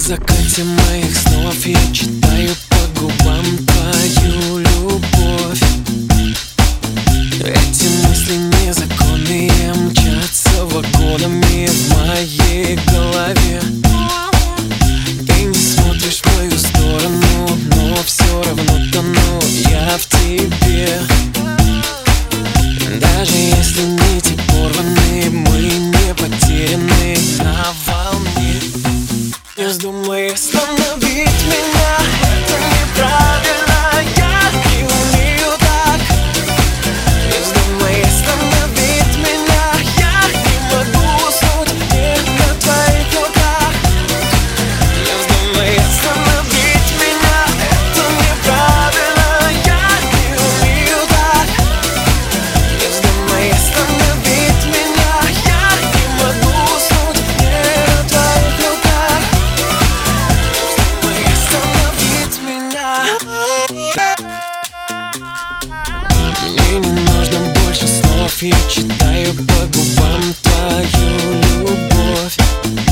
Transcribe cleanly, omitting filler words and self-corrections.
закате моих снов я читаю по губам твою любовь. Эти мысли незаконные мчатся вагонами в моей голове. Ты не смотришь в мою сторону, но все равно тону я в тебе. Даже если нити порваны, мы не потеряны на волне. Не вздумай остановить меня, это неправильно, я не умею так. Не вздумай остановить меня, я не могу уснуть не на твоих руках. Не вздумай остановить меня, это неправильно, я не умею так. Не вздумай остановить меня, я не могу уснуть не на твоих руках. Мне не нужно больше слов, я читаю по губам твою любовь.